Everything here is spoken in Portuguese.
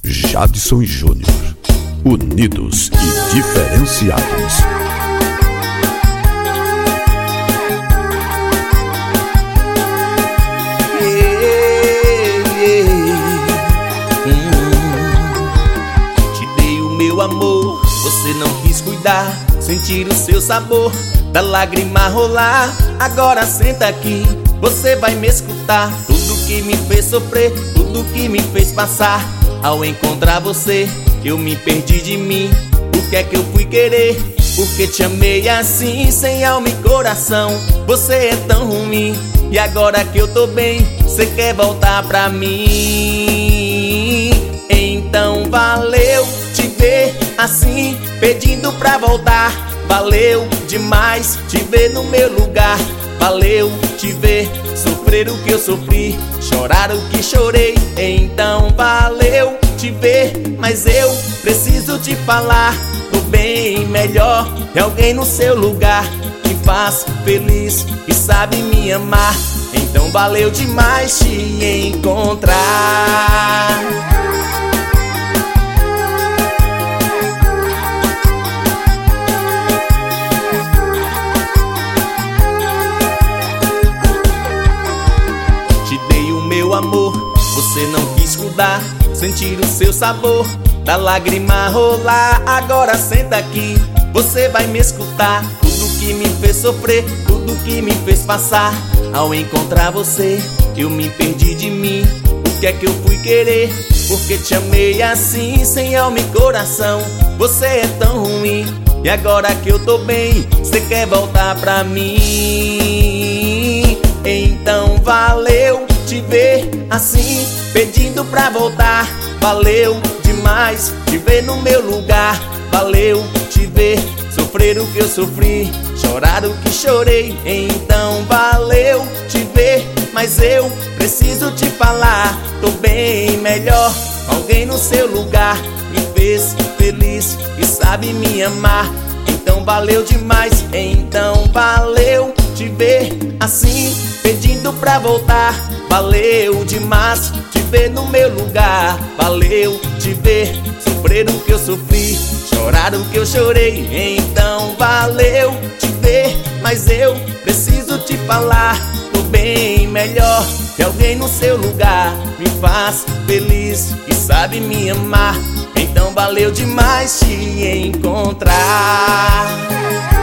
Jadson e Júnior, unidos e diferenciados. Te dei o meu amor, você não quis cuidar, sentir o seu sabor, da lágrima rolar. Agora senta aqui, você vai me escutar. Tudo que me fez sofrer, tudo que me fez passar. Ao encontrar você, eu me perdi de mim. O que é que eu fui querer? Porque te amei assim, sem alma e coração. Você é tão ruim, e agora que eu tô bem, você quer voltar pra mim. Então valeu te ver assim, pedindo pra voltar. Valeu demais te ver no meu lugar. Valeu te ver sofrer o que eu sofri, chorar o que chorei. Então valeu te ver, mas eu preciso te falar. Tô bem melhor, tem alguém no seu lugar que faz feliz e sabe me amar. Então valeu demais te encontrar. Meu amor, você não quis mudar, sentir o seu sabor, da lágrima rolar. Agora senta aqui, você vai me escutar. Tudo que me fez sofrer, tudo que me fez passar. Ao encontrar você, eu me perdi de mim. O que é que eu fui querer? Porque te amei assim, sem alma e coração. Você é tão ruim, e agora que eu tô bem, você quer voltar pra mim. Então valeu te ver assim, pedindo pra voltar. Valeu demais te ver no meu lugar. Valeu te ver sofrer o que eu sofri, chorar o que chorei. Então valeu te ver, mas eu preciso te falar. Tô bem melhor, alguém no seu lugar me fez feliz e sabe me amar. Então valeu demais, então valeu te ver assim, pedindo pra voltar. Valeu demais te ver no meu lugar. Valeu te ver sofrer o que eu sofri, chorar o que eu chorei. Então valeu te ver, mas eu preciso te falar. Tô bem melhor, que alguém no seu lugar me faz feliz e sabe me amar. Então valeu demais te encontrar.